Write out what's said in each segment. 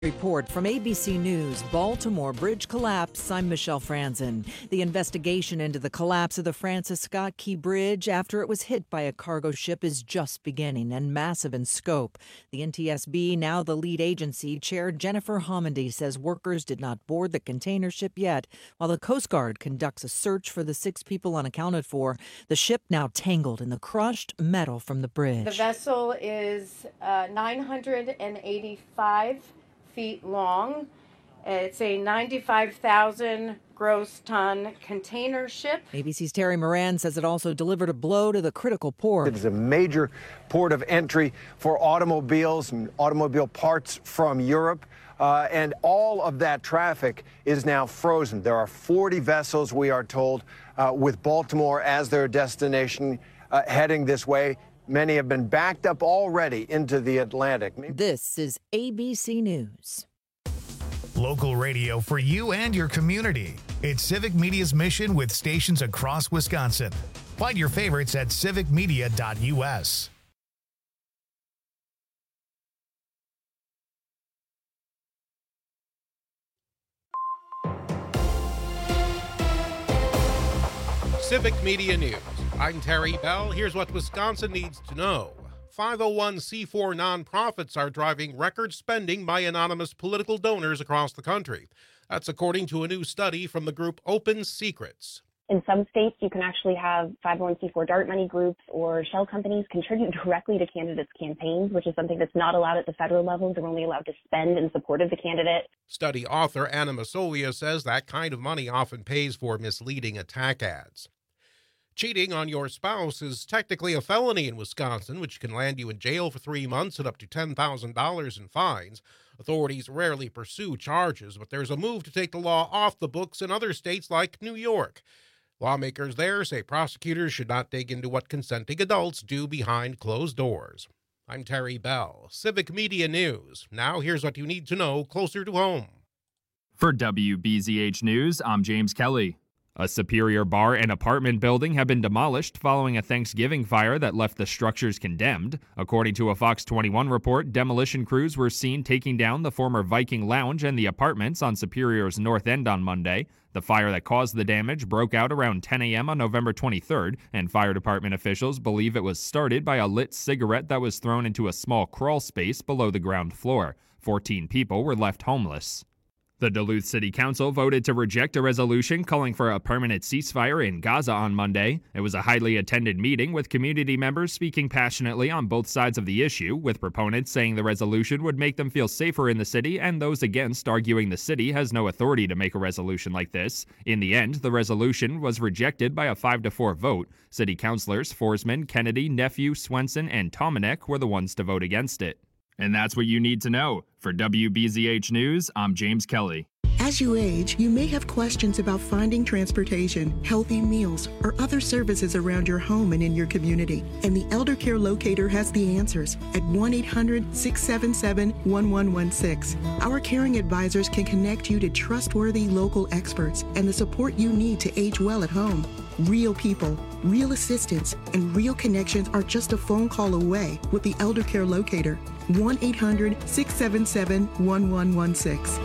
Report from ABC News, Baltimore bridge collapse. I'm Michelle Franzen. The investigation into the collapse of the Francis Scott Key Bridge after it was hit by a cargo ship is just beginning and massive in scope. The NTSB, now the lead agency, Chair Jennifer Homendy says workers did not board the container ship yet, while the Coast Guard conducts a search for the 6 people unaccounted for. The ship now tangled in the crushed metal from the bridge. The vessel is 985 feet long. It's a 95,000 gross ton container ship. ABC's Terry Moran says it also delivered a blow to the critical port. It is a major port of entry for automobiles and automobile parts from Europe. And all of that traffic is now frozen. There are 40 vessels, we are told, with Baltimore as their destination heading this way. Many have been backed up already into the Atlantic. This is ABC News. Local radio for you and your community. It's Civic Media's mission with stations across Wisconsin. Find your favorites at civicmedia.us. Civic Media News. I'm Terry Bell. Here's what Wisconsin needs to know. 501c4 nonprofits are driving record spending by anonymous political donors across the country. That's according to a new study from the group Open Secrets. In some states, you can actually have 501c4 DART money groups or shell companies contribute directly to candidates' campaigns, which is something that's not allowed at the federal level. They're only allowed to spend in support of the candidate. Study author Anna Masolia says that kind of money often pays for misleading attack ads. Cheating on your spouse is technically a felony in Wisconsin, which can land you in jail for 3 months and up to $10,000 in fines. Authorities rarely pursue charges, but there's a move to take the law off the books in other states like New York. Lawmakers there say prosecutors should not dig into what consenting adults do behind closed doors. I'm Terry Bell, Civic Media News. Now here's what you need to know closer to home. For WBZH News, I'm James Kelly. A Superior bar and apartment building have been demolished following a Thanksgiving fire that left the structures condemned. According to a Fox 21 report, demolition crews were seen taking down the former Viking Lounge and the apartments on Superior's north end on Monday. The fire that caused the damage broke out around 10 a.m. on November 23rd, and fire department officials believe it was started by a lit cigarette that was thrown into a small crawl space below the ground floor. 14 people were left homeless. The Duluth City Council voted to reject a resolution calling for a permanent ceasefire in Gaza on Monday. It was a highly attended meeting with community members speaking passionately on both sides of the issue, with proponents saying the resolution would make them feel safer in the city and those against arguing the city has no authority to make a resolution like this. In the end, the resolution was rejected by a 5-4 vote. City councilors Forsman, Kennedy, Nephew, Swenson, and Tomanek were the ones to vote against it. And that's what you need to know. For WBZH News, I'm James Kelly. As you age, you may have questions about finding transportation, healthy meals, or other services around your home and in your community. And the Elder Care Locator has the answers at 1-800-677-1116. Our caring advisors can connect you to trustworthy local experts and the support you need to age well at home. Real people, real assistance, and real connections are just a phone call away with the Elder Care Locator. 1-800-677-1116.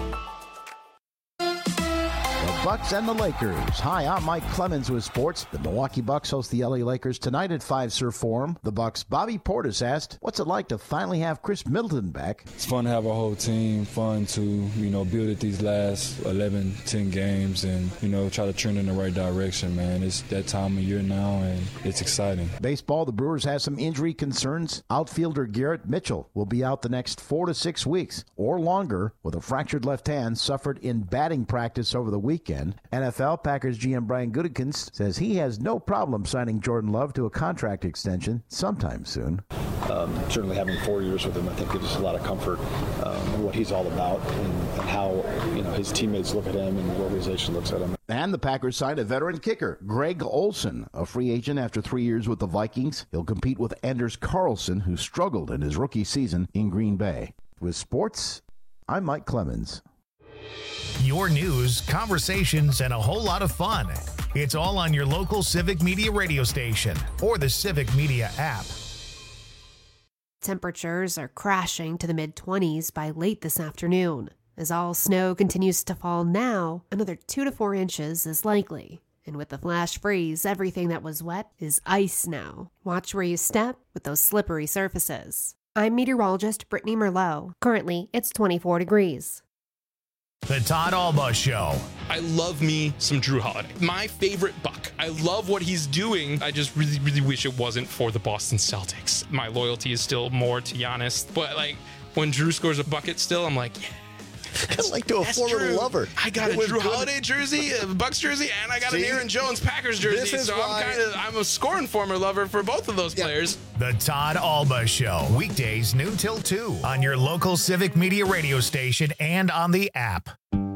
Bucks and the Lakers. Hi, I'm Mike Clemens with sports. The Milwaukee Bucks host the LA Lakers tonight at Fiserv Forum. The Bucks' Bobby Portis asked, what's it like to finally have Chris Middleton back? It's fun to have a whole team, fun to, build at these last 11, 10 games and, try to trend in the right direction, man. It's that time of year now, and it's exciting. Baseball, the Brewers have some injury concerns. Outfielder Garrett Mitchell will be out the next 4 to 6 weeks or longer with a fractured left hand suffered in batting practice over the weekend. NFL Packers GM Brian Gutekunst says he has no problem signing Jordan Love to a contract extension sometime soon. Certainly having 4 years with him, I think gives us a lot of comfort in what he's all about and how his teammates look at him and the organization looks at him. And the Packers signed a veteran kicker, Greg Olson, a free agent after 3 years with the Vikings. He'll compete with Anders Carlson, who struggled in his rookie season in Green Bay. With sports, I'm Mike Clemens. Your news, conversations, and a whole lot of fun. It's all on your local Civic Media radio station or the Civic Media app. Temperatures are crashing to the mid-20s by late this afternoon. As all snow continues to fall now, another 2 to 4 inches is likely. And with the flash freeze, everything that was wet is ice now. Watch where you step with those slippery surfaces. I'm meteorologist Brittany Merlot. Currently, it's 24 degrees. The Todd Alba Show. I love me some Drew Holiday. My favorite Buck. I love what he's doing. I just really, really wish it wasn't for the Boston Celtics. My loyalty is still more to Giannis. But, like, when Drew scores a bucket still, I'm like, yeah. Kind of like to a former lover. I got a Drew Holiday jersey, a Bucks jersey, and I got an Aaron Jones Packers jersey. So I'm a scoring former lover for both of those players. The Todd Alba Show. Weekdays noon till 2 on your local Civic Media radio station and on the app.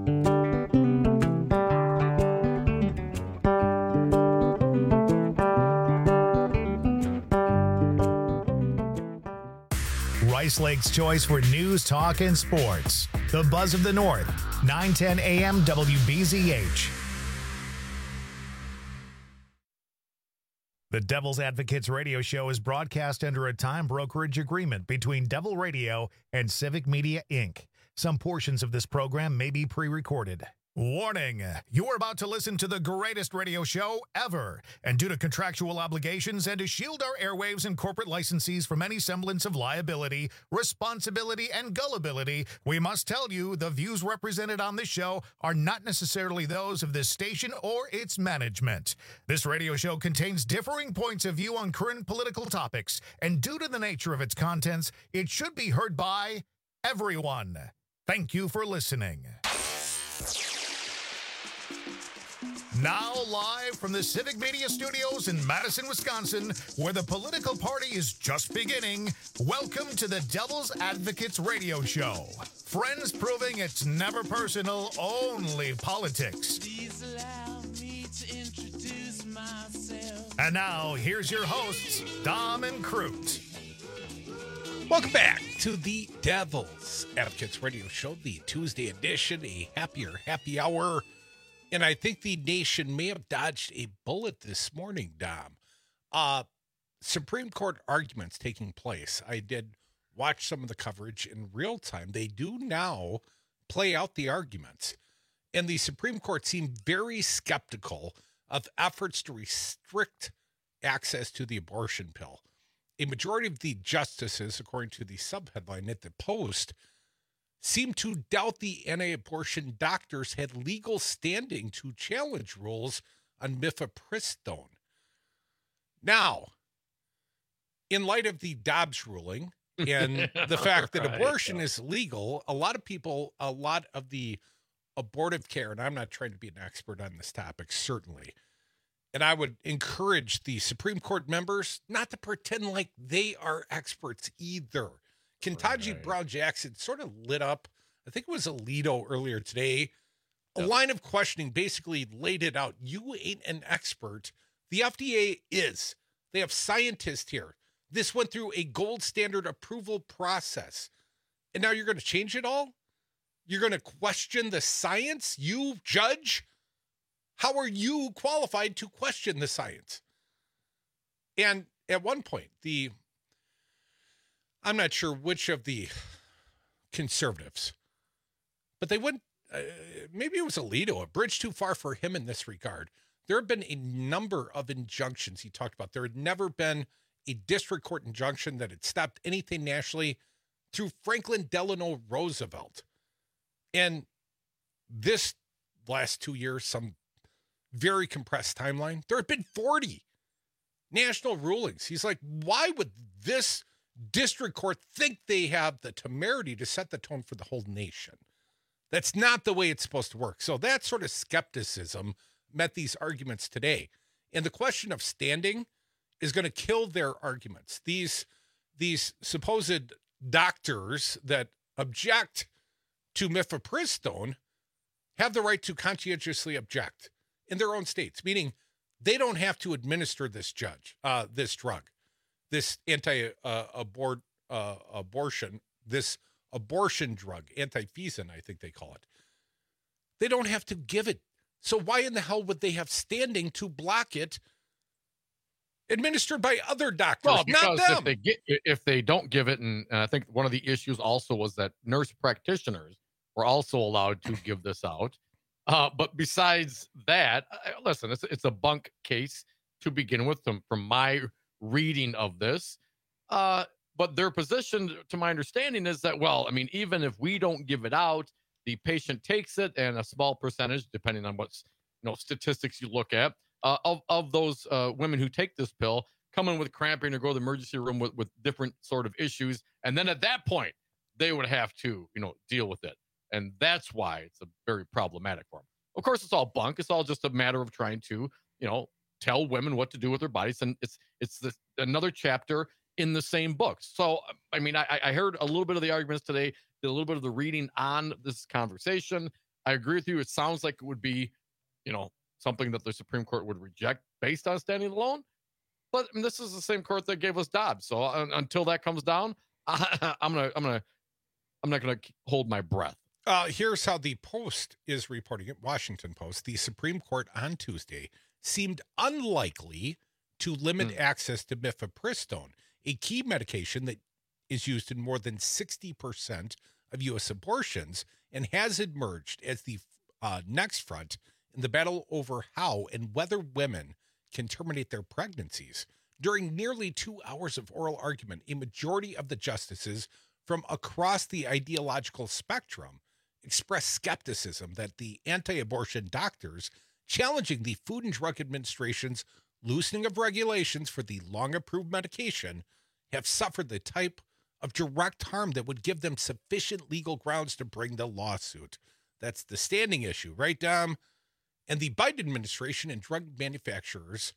Rice Lake's choice for news, talk, and sports. The Buzz of the North, 910 AM WBZH. The Devil's Advocates radio show is broadcast under a time brokerage agreement between Devil Radio and Civic Media, Inc. Some portions of this program may be pre-recorded. Warning, you're about to listen to the greatest radio show ever. And due to contractual obligations and to shield our airwaves and corporate licensees from any semblance of liability, responsibility, and gullibility, we must tell you the views represented on this show are not necessarily those of this station or its management. This radio show contains differing points of view on current political topics, and due to the nature of its contents, it should be heard by everyone. Thank you for listening. Now live from the Civic Media Studios in Madison, Wisconsin, where the political party is just beginning, welcome to the Devil's Advocates radio show. Friends proving it's never personal, only politics. Please allow me to introduce myself. And now, here's your hosts, Dom and Crute. Welcome back to the Devil's Advocates radio show, the Tuesday edition, a happier happy hour. And I think the nation may have dodged a bullet this morning, Dom. Supreme Court arguments taking place. I did watch some of the coverage in real time. They do now play out the arguments. And the Supreme Court seemed very skeptical of efforts to restrict access to the abortion pill. A majority of the justices, according to the subheadline at the Post, seemed to doubt the anti-abortion doctors had legal standing to challenge rules on mifepristone. Now, in light of the Dobbs ruling and the fact that abortion is legal, a lot of the abortive care, and I'm not trying to be an expert on this topic, certainly, and I would encourage the Supreme Court members not to pretend like they are experts either. Ketanji Brown Jackson sort of lit up, I think it was Alito earlier today, a line of questioning basically laid it out. You ain't an expert. The FDA is. They have scientists here. This went through a gold standard approval process. And now you're going to change it all? You're going to question the science? You, judge? How are you qualified to question the science? And at one point, I'm not sure which of the conservatives, but they went, maybe it was Alito, a bridge too far for him in this regard. There have been a number of injunctions he talked about. There had never been a district court injunction that had stopped anything nationally through Franklin Delano Roosevelt. And this last 2 years, some very compressed timeline, there have been 40 national rulings. He's like, why would this district court think they have the temerity to set the tone for the whole nation? That's not the way it's supposed to work. So that sort of skepticism met these arguments today. And the question of standing is going to kill their arguments. These supposed doctors that object to mifepristone have the right to conscientiously object in their own states, meaning they don't have to administer this drug. This this abortion drug, antifesin, I think they call it. They don't have to give it. So why in the hell would they have standing to block it administered by other doctors, Well, not because them. if they don't give it, and I think one of the issues also was that nurse practitioners were also allowed to give this out. But besides that, listen, it's a bunk case to begin with from my reading of this. But their position, to my understanding, is that, well, I mean, even if we don't give it out, the patient takes it, and a small percentage, depending on what statistics you look at, of those women who take this pill come in with cramping or go to the emergency room with different sort of issues. And then at that point, they would have to, deal with it. And that's why it's a very problematic for them. Of course, it's all bunk. It's all just a matter of trying to, tell women what to do with their bodies. And it's another chapter in the same book. So, I mean, I heard a little bit of the arguments today, did a little bit of the reading on this conversation. I agree with you. It sounds like it would be, something that the Supreme Court would reject based on standing alone. But I mean, this is the same court that gave us Dobbs. So until that comes down, I'm not gonna hold my breath. Here's how the Post is reporting it. Washington Post. The Supreme Court on Tuesday seemed unlikely to limit access to mifepristone, a key medication that is used in more than 60% of U.S. abortions and has emerged as the next front in the battle over how and whether women can terminate their pregnancies. During nearly 2 hours of oral argument, a majority of the justices from across the ideological spectrum expressed skepticism that the anti-abortion doctors challenging the Food and Drug Administration's loosening of regulations for the long-approved medication have suffered the type of direct harm that would give them sufficient legal grounds to bring the lawsuit. That's the standing issue, right, Dom? And the Biden administration and drug manufacturers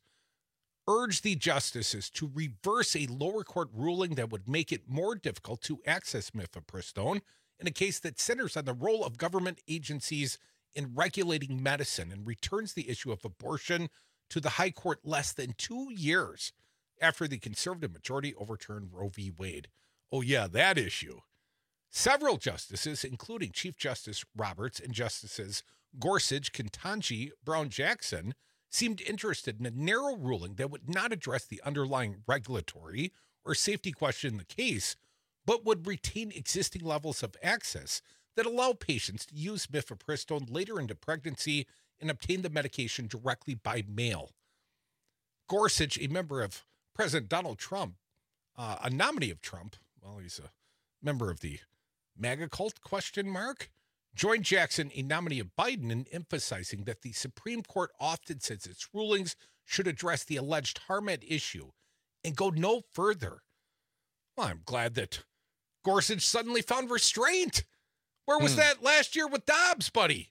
urge the justices to reverse a lower court ruling that would make it more difficult to access mifepristone in a case that centers on the role of government agencies in regulating medicine and returns the issue of abortion to the high court less than 2 years after the conservative majority overturned Roe v. Wade. Oh, yeah, that issue. Several justices, including Chief Justice Roberts and Justices Gorsuch, Ketanji Brown Jackson, seemed interested in a narrow ruling that would not address the underlying regulatory or safety question in the case, but would retain existing levels of access that allow patients to use mifepristone later into pregnancy and obtain the medication directly by mail. Gorsuch, a member of President Donald Trump, a nominee of Trump, well, he's a member of the MAGA cult, joined Jackson, a nominee of Biden, in emphasizing that the Supreme Court often says its rulings should address the alleged harm at issue and go no further. Well, I'm glad that Gorsuch suddenly found restraint. Where was that last year with Dobbs, buddy?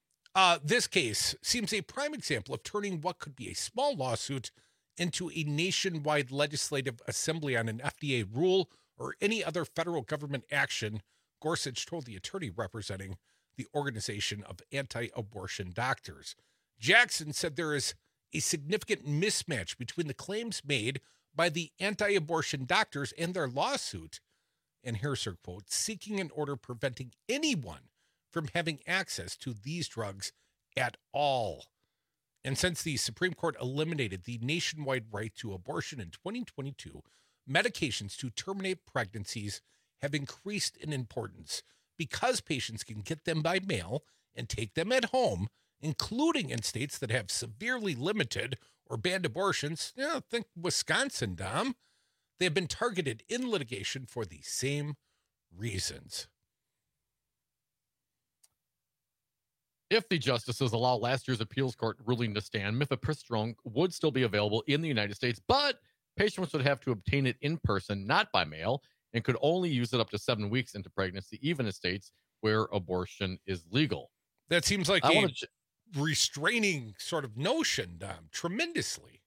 This case seems a prime example of turning what could be a small lawsuit into a nationwide legislative assembly on an FDA rule or any other federal government action, Gorsuch told the attorney representing the Organization of Anti-Abortion Doctors. Jackson said there is a significant mismatch between the claims made by the anti-abortion doctors and their lawsuit, and here's her quote, seeking an order preventing anyone from having access to these drugs at all. And since the Supreme Court eliminated the nationwide right to abortion in 2022, medications to terminate pregnancies have increased in importance because patients can get them by mail and take them at home, including in states that have severely limited or banned abortions. Think Wisconsin, Dom. They have been targeted in litigation for the same reasons. If the justices allow last year's appeals court ruling to stand, mifepristone would still be available in the United States, but patients would have to obtain it in person, not by mail, and could only use it up to 7 weeks into pregnancy, even in states where abortion is legal. That seems like a restraining sort of notion, Dom, tremendously.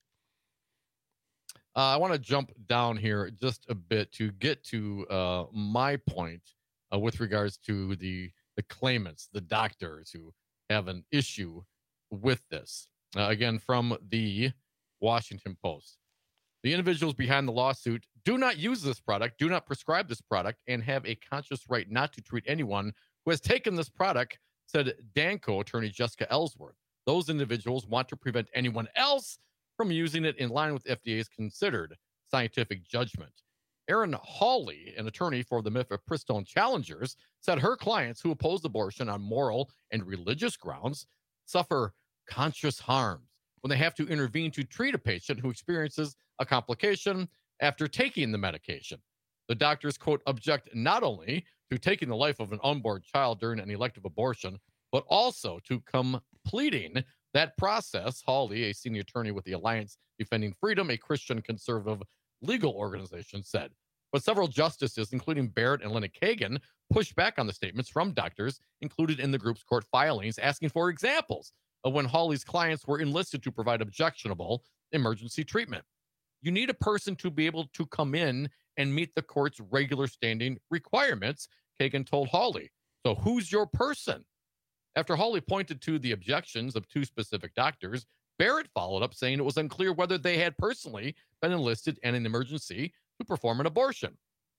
I want to jump down here just a bit to get to my point with regards to the claimants, the doctors who have an issue with this. Again, from the Washington Post. The individuals behind the lawsuit do not use this product, do not prescribe this product, and have a conscious right not to treat anyone who has taken this product, said Danco attorney Jessica Ellsworth. Those individuals want to prevent anyone else from using it in line with FDA's considered scientific judgment. Erin Hawley, an attorney for the mifepristone challengers, said her clients who oppose abortion on moral and religious grounds suffer conscious harms when they have to intervene to treat a patient who experiences a complication after taking the medication. The doctors, quote, object not only to taking the life of an unborn child during an elective abortion, but also to completing that process. Hawley, a senior attorney with the Alliance Defending Freedom, a Christian conservative legal organization, said. But several justices, including Barrett and Linda Kagan, pushed back on the statements from doctors included in the group's court filings, asking for examples of when Hawley's clients were enlisted to provide objectionable emergency treatment. You need a person to be able to come in and meet the court's regular standing requirements, Kagan told Hawley. So who's your person? After Hawley pointed to the objections of two specific doctors, Barrett followed up saying it was unclear whether they had personally been enlisted in an emergency to perform an abortion.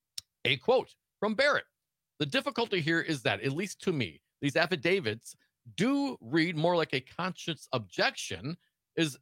A quote from Barrett: "The difficulty here is that, at least to me, these affidavits do read more like a conscience objection is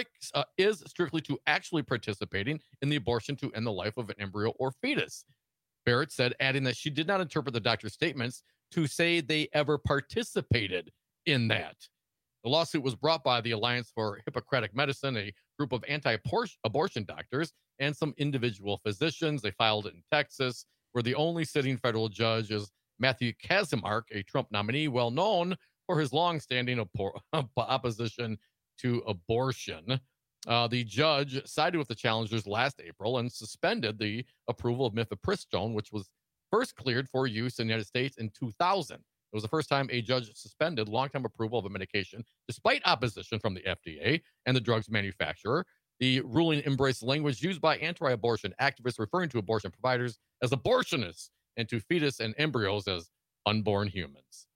strictly to actually participating in the abortion to end the life of an embryo or fetus." Barrett said, adding that she did not interpret the doctor's statements to say they ever participated in that. The lawsuit was brought by the Alliance for Hippocratic Medicine, a group of anti-abortion doctors, and some individual physicians. They filed it in Texas, where the only sitting federal judge is Matthew Kaczmarek, a Trump nominee, well known for his long-standing opposition to abortion. The judge sided with the challengers last April and suspended the approval of mifepristone, which was first cleared for use in the United States in 2000. It was the first time a judge suspended long-term approval of a medication despite opposition from the FDA and the drug's manufacturer. The ruling embraced language used by anti-abortion activists referring to abortion providers as abortionists and to fetus and embryos as unborn humans.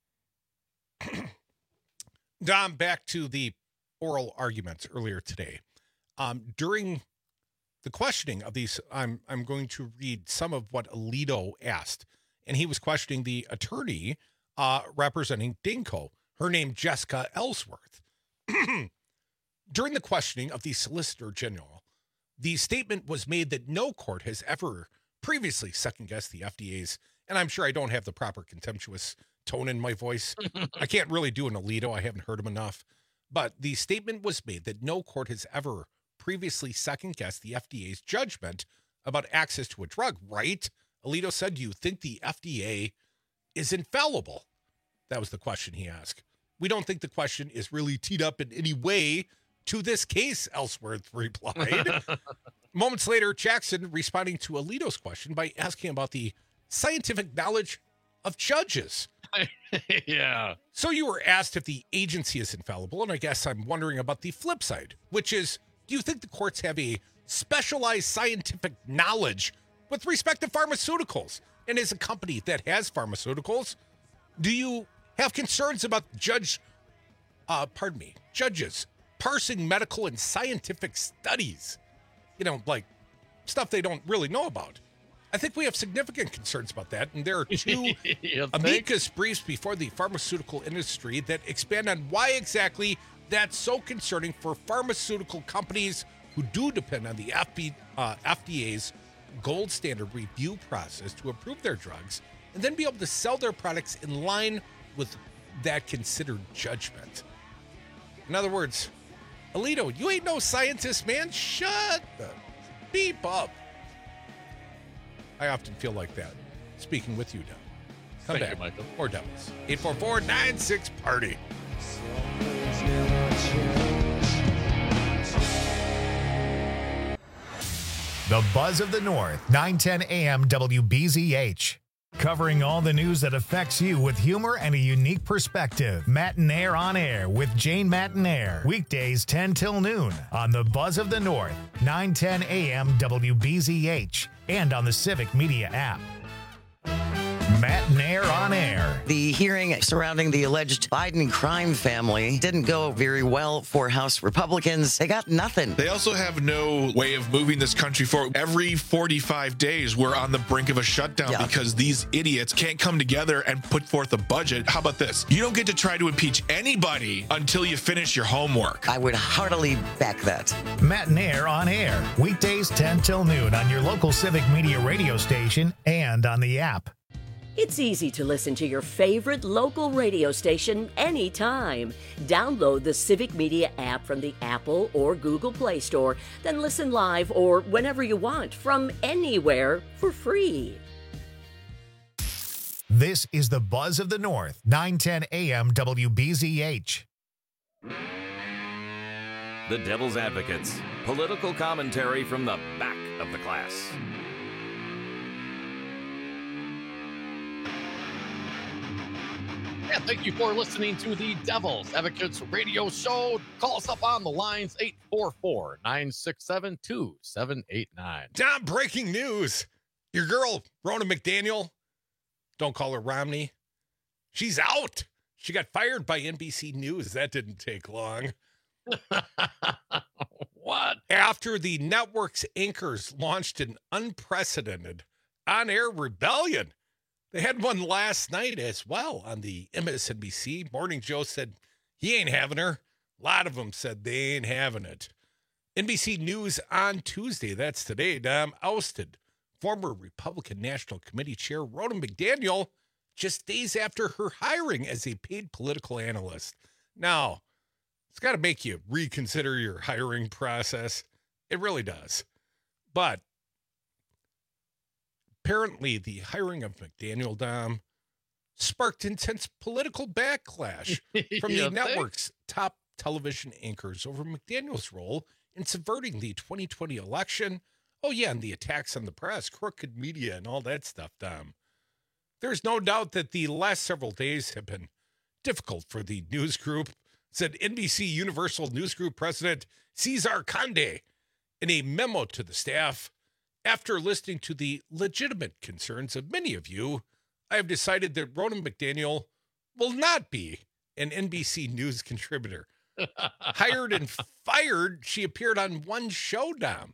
Dom, back to the oral arguments earlier today. During the questioning of these, I'm going to read some of what Alito asked, and he was questioning the attorney representing Dinko, her name Jessica Ellsworth. During the questioning of the Solicitor General, the statement was made that no court has ever previously second-guessed the FDA's, and I'm sure I don't have the proper contemptuous tone in my voice. I can't really do an Alito. I haven't heard him enough. But the statement was made that no court has ever previously second-guessed the FDA's judgment about access to a drug, right? Alito said, "Do you think the FDA is infallible?" That was the question he asked. "We don't think the question is really teed up in any way to this case," Ellsworth replied. Moments later, Jackson responding to Alito's question by asking about the scientific knowledge of judges. Yeah. So you were asked if the agency is infallible, and I guess I'm wondering about the flip side, which is, do you think the courts have a specialized scientific knowledge with respect to pharmaceuticals? And as a company that has pharmaceuticals, do you have concerns about judges parsing medical and scientific studies? You know, like stuff they don't really know about. I think we have significant concerns about that, and there are two amicus briefs before the pharmaceutical industry that expand on why exactly that's so concerning for pharmaceutical companies who do depend on the FDA's gold standard review process to approve their drugs and then be able to sell their products in line with that considered judgment. In other words, Alito, you ain't no scientist, man. Shut the beep up. I often feel like that, speaking with you, Doug. Come back. Michael. More Devils. 844-96-PARTY. The Buzz of the North, 910 AM WBZH. Covering all the news that affects you with humor and a unique perspective. Matinaire on Air with Jane Matinaire. Weekdays 10 till noon on the Buzz of the North, 910 AM WBZH, and on the Civic Media app. Matt Nair on air. The hearing surrounding the alleged Biden crime family didn't go very well for House Republicans. They got nothing. They also have no way of moving this country forward. Every 45 days, we're on the brink of a shutdown because these idiots can't come together and put forth a budget. How about this? You don't get to try to impeach anybody until you finish your homework. I would heartily back that. Matt Nair on air, weekdays 10 till noon on your local Civic Media radio station and on the app. It's easy to listen to your favorite local radio station anytime. Download the Civic Media app from the Apple or Google Play Store, then listen live or whenever you want from anywhere for free. This is the Buzz of the North, 910 AM WBZH. The Devil's Advocates, political commentary from the back of the class. Yeah, thank you for listening to the Devil's Advocates radio show. Call us up on the lines, 844-967-2789. Tom, breaking news. Your girl, Ronna McDaniel, don't call her Romney, she's out. She got fired by NBC News. That didn't take long. What? After the network's anchors launched an unprecedented on-air rebellion. They had one last night as well on the MSNBC. Morning Joe said he ain't having her. A lot of them said they ain't having it. NBC News on Tuesday, that's today, ousted former Republican National Committee Chair Ronna McDaniel just days after her hiring as a paid political analyst. Now, it's got to make you reconsider your hiring process. It really does. But apparently the hiring of McDaniel, Dom, sparked intense political backlash from the network's top television anchors over McDaniel's role in subverting the 2020 election. Oh, yeah, and the attacks on the press, crooked media, and all that stuff, Dom. There's no doubt that the last several days have been difficult for the news group, said NBC Universal News Group President Cesar Conde in a memo to the staff. After listening to the legitimate concerns of many of you, I have decided that Ronna McDaniel will not be an NBC News contributor. Hired and fired, she appeared on one show, Dom.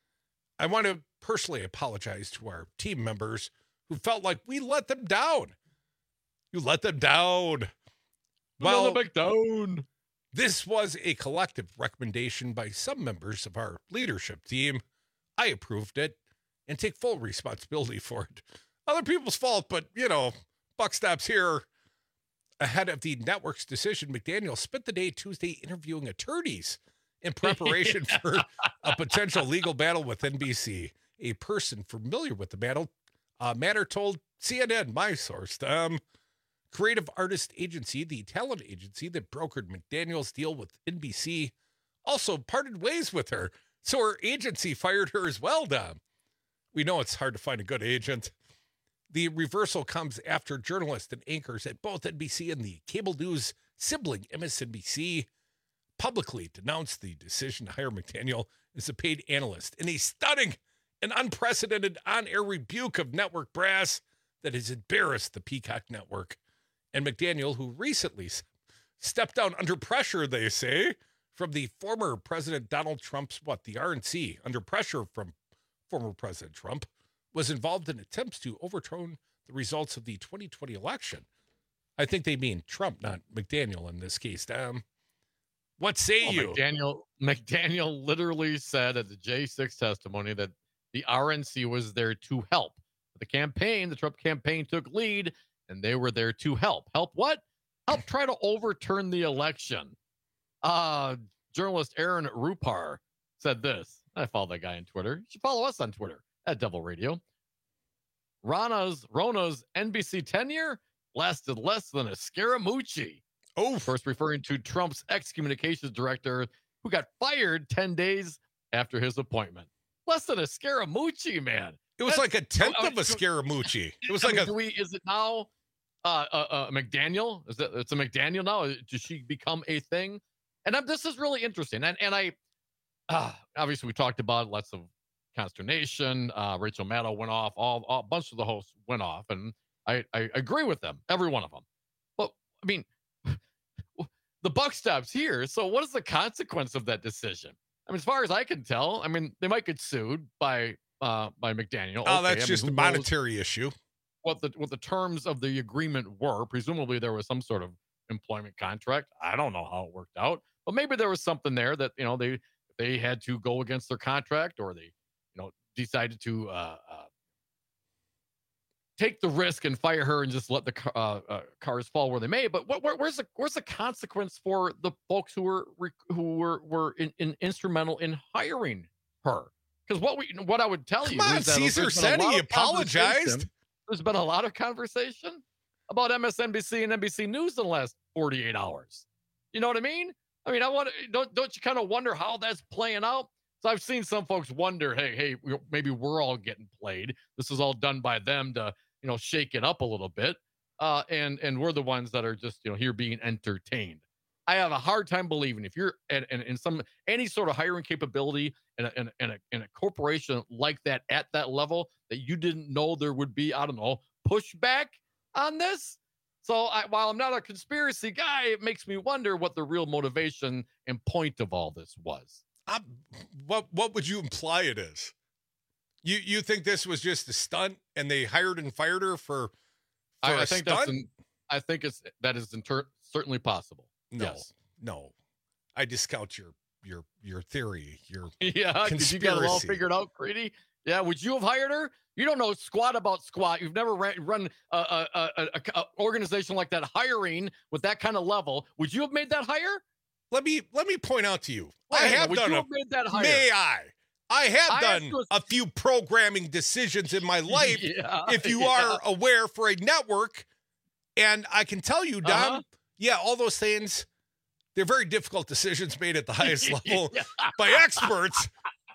I want to personally apologize to our team members who felt like we let them down. You let them down. Well, down. This was a collective recommendation by some members of our leadership team. I approved it and take full responsibility for it. Other people's fault, but, buck stops here. Ahead of the network's decision, McDaniel spent the day Tuesday interviewing attorneys in preparation for a potential legal battle with NBC. A person familiar with the matter told CNN, my source, Creative Artist Agency, the talent agency that brokered McDaniel's deal with NBC, also parted ways with her. So her agency fired her as well, Dom. We know it's hard to find a good agent. The reversal comes after journalists and anchors at both NBC and the cable news sibling MSNBC publicly denounced the decision to hire McDaniel as a paid analyst in a stunning and unprecedented on-air rebuke of network brass that has embarrassed the Peacock network. And McDaniel, who recently stepped down under pressure, they say, from the former President Donald Trump's, the RNC, under pressure from former President Trump, was involved in attempts to overturn the results of the 2020 election. I think they mean Trump, not McDaniel in this case. What say you? McDaniel literally said at the J6 testimony that the RNC was there to help. The Trump campaign took lead, and they were there to help. Help what? Help try to overturn the election. Journalist Aaron Rupar said this. I follow that guy on Twitter. You should follow us on Twitter at Devil Radio. Rona's NBC tenure lasted less than a Scaramucci. First referring to Trump's ex-communications director who got fired 10 days after his appointment. Less than a Scaramucci, man. It was like a tenth of a Scaramucci. It was is it now McDaniel? It's a McDaniel now? Does she become a thing? And this is really interesting. And I obviously we talked about lots of consternation. Rachel Maddow went off. A bunch of the hosts went off. And I agree with them, every one of them. But I mean, the buck stops here. So what is the consequence of that decision? I mean, as far as I can tell, I mean, they might get sued by McDaniel. Oh, that's just a monetary issue. What the terms of the agreement were. Presumably there was some sort of employment contract. I don't know how it worked out, but maybe there was something there that, you know, they had to go against their contract, or they, you know, decided to take the risk and fire her and just let the cars fall where they may. But where's the consequence for the folks who were instrumental in hiring her? Because what I would tell you is that Caesar said he apologized. There's been a lot of conversation about MSNBC and NBC News in the last 48 hours. You know what I mean? I mean, don't you kind of wonder how that's playing out? So I've seen some folks wonder, hey, maybe we're all getting played. This is all done by them to, you know, shake it up a little bit. And we're the ones that are just, you know, here being entertained. I have a hard time believing if you're in any sort of hiring capability in a corporation like that at that level, that you didn't know there would be, I don't know, pushback on this. So while I'm not a conspiracy guy, it makes me wonder what the real motivation and point of all this was. What would you imply it is? You think this was just a stunt and they hired and fired her for I a think stunt? I think that is certainly possible. No, Yes. no, I discount your theory. Your Yeah, because you got it all figured out, Creedy. Yeah, would you have hired her? You don't know squat about squat. You've never run a organization like that, hiring with that kind of level. Would you have made that hire? Let me point out to you. Wait, I have would done you have made that hire? May I have I done asked you a few programming decisions in my life. Yeah, if you are aware, for a network, and I can tell you, Dom, all those things, they're very difficult decisions made at the highest level by experts.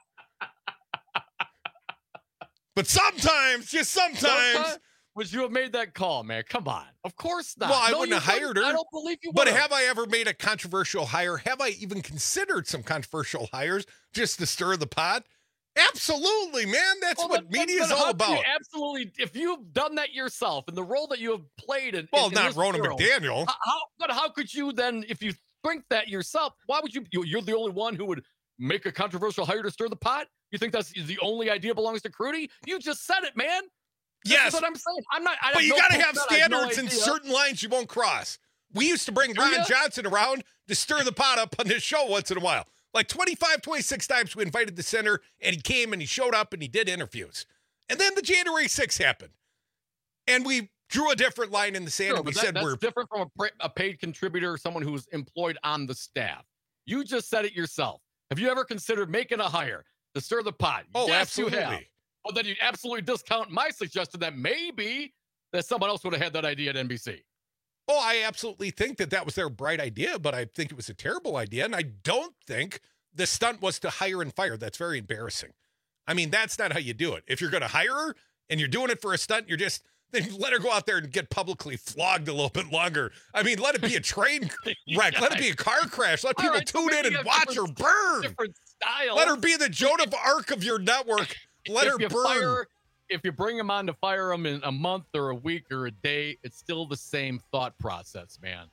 But sometimes, just sometimes, would you have made that call, man? Come on. Of course not. Well, I No, wouldn't have hired her. I don't believe you would. But have I ever made a controversial hire? Have I even considered some controversial hires just to stir the pot? Absolutely, man. That's what media is all about. Absolutely. If you've done that yourself in the role that you have played in, Well, in not this Rona world, McDaniel. But how could you then, if you think that yourself, why would you're the only one who would make a controversial hire to stir the pot? You think that's the only idea belongs to Crudy? You just said it, man. Yes. That's what I'm saying. I'm not. But you got to have I have no standards and idea. certain lines you won't cross. We used to bring Ron Johnson around to stir the pot up on this show once in a while. Like 25, 26 times we invited the center, and he came and he showed up and he did interviews. And then the January 6th happened. And we drew a different line in the sand, and we said that's we're different from a paid contributor or someone who's employed on the staff. You just said it yourself. Have you ever considered making a hire to stir the pot? Oh, yes, absolutely. You have. Well, then you absolutely discount my suggestion that maybe that someone else would have had that idea at NBC. Oh, I absolutely think that was their bright idea, but I think it was a terrible idea. And I don't think the stunt was to hire and fire. That's very embarrassing. I mean, that's not how you do it. If you're going to hire her and you're doing it for a stunt, then let her go out there and get publicly flogged a little bit longer. I mean, let it be a train wreck. Let it be a car crash. Let people tune in and watch her burn. Different style. Let her be the Joan of Arc of your network. Let her burn. If you bring them on to fire them in a month or a week or a day, it's still the same thought process, man.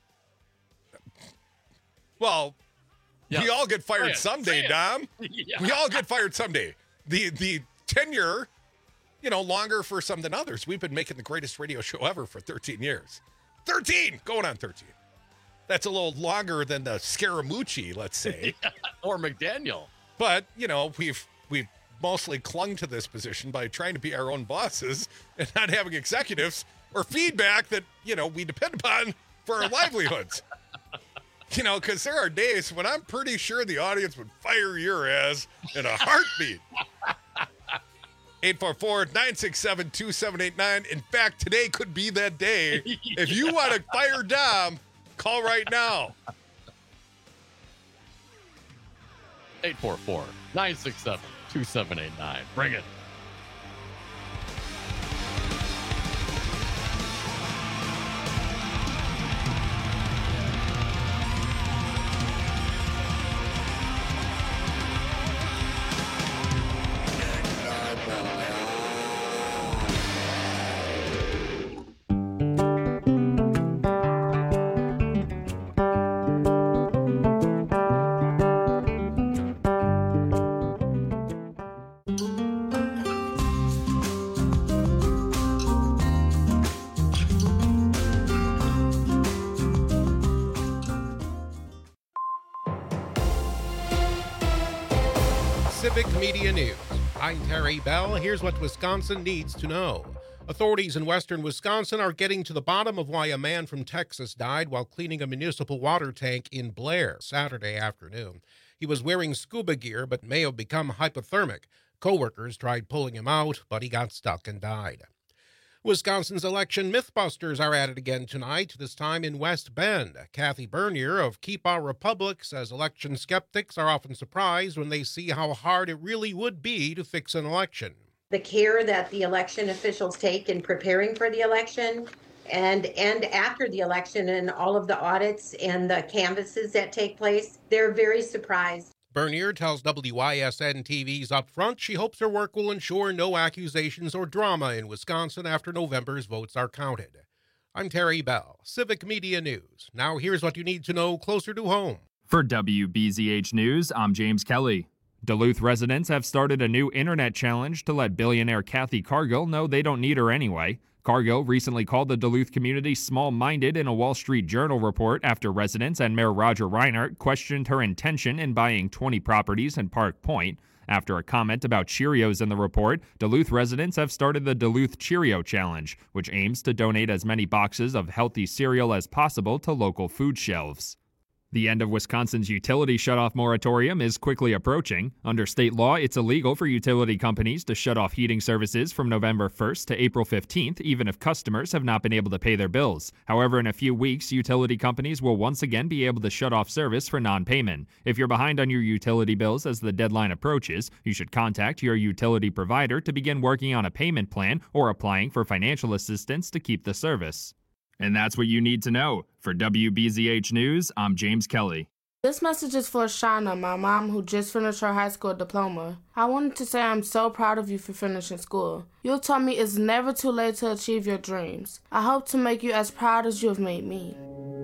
Well, we all get fired someday, Dom. Yeah. We all get fired someday. The tenure, longer for some than others. We've been making the greatest radio show ever for 13 years. 13! Going on 13. That's a little longer than the Scaramucci, let's say. Or McDaniel. But, we've mostly clung to this position by trying to be our own bosses and not having executives or feedback that, we depend upon for our livelihoods. Because there are days when I'm pretty sure the audience would fire your ass in a heartbeat. 844-967-2789. In fact, today could be that day. If you want to fire Dom, call right now. 844-967-2789. Bring it. Civic Media News. I'm Terry Bell. Here's what Wisconsin needs to know. Authorities in western Wisconsin are getting to the bottom of why a man from Texas died while cleaning a municipal water tank in Blair Saturday afternoon. He was wearing scuba gear but may have become hypothermic. Coworkers tried pulling him out, but he got stuck and died. Wisconsin's election mythbusters are at it again tonight, this time in West Bend. Kathy Bernier of Keep Our Republic says election skeptics are often surprised when they see how hard it really would be to fix an election. The care that the election officials take in preparing for the election and after the election and all of the audits and the canvasses that take place, they're very surprised. Bernier tells WYSN-TV's Upfront she hopes her work will ensure no accusations or drama in Wisconsin after November's votes are counted. I'm Terry Bell, Civic Media News. Now here's what you need to know closer to home. For WBZH News, I'm James Kelly. Duluth residents have started a new internet challenge to let billionaire Kathy Cargill know they don't need her anyway. Cargill recently called the Duluth community small-minded in a Wall Street Journal report after residents and Mayor Roger Reinhardt questioned her intention in buying 20 properties in Park Point. After a comment about Cheerios in the report, Duluth residents have started the Duluth Cheerio Challenge, which aims to donate as many boxes of healthy cereal as possible to local food shelves. The end of Wisconsin's utility shutoff moratorium is quickly approaching. Under state law, it's illegal for utility companies to shut off heating services from November 1st to April 15th, even if customers have not been able to pay their bills. However, in a few weeks, utility companies will once again be able to shut off service for non-payment. If you're behind on your utility bills as the deadline approaches, you should contact your utility provider to begin working on a payment plan or applying for financial assistance to keep the service. And that's what you need to know. For WBZH News, I'm James Kelly. This message is for Shauna, my mom, who just finished her high school diploma. I wanted to say I'm so proud of you for finishing school. You told me it's never too late to achieve your dreams. I hope to make you as proud as you have made me.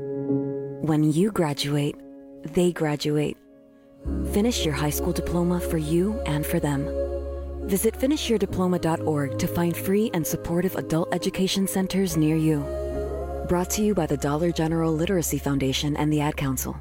When you graduate, they graduate. Finish your high school diploma for you and for them. Visit finishyourdiploma.org to find free and supportive adult education centers near you. Brought to you by the Dollar General Literacy Foundation and the Ad Council.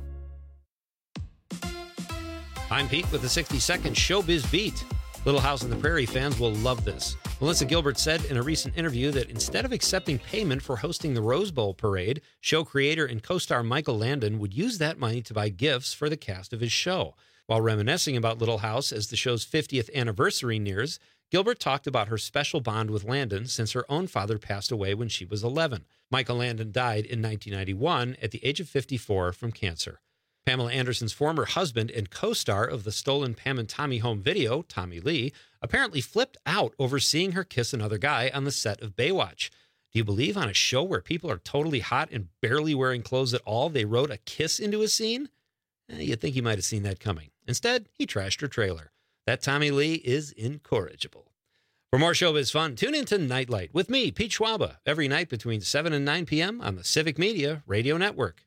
I'm Pete with the 60-second Showbiz Beat. Little House on the Prairie fans will love this. Melissa Gilbert said in a recent interview that instead of accepting payment for hosting the Rose Bowl parade, show creator and co-star Michael Landon would use that money to buy gifts for the cast of his show. While reminiscing about Little House as the show's 50th anniversary nears, Gilbert talked about her special bond with Landon since her own father passed away when she was 11. Michael Landon died in 1991 at the age of 54 from cancer. Pamela Anderson's former husband and co-star of the stolen Pam and Tommy home video, Tommy Lee, apparently flipped out over seeing her kiss another guy on the set of Baywatch. Do you believe on a show where people are totally hot and barely wearing clothes at all, they wrote a kiss into a scene? You'd think he might have seen that coming. Instead, he trashed her trailer. That Tommy Lee is incorrigible. For more showbiz fun, tune into Nightlight with me, Pete Schwaba, every night between 7 and 9 p.m. on the Civic Media Radio Network.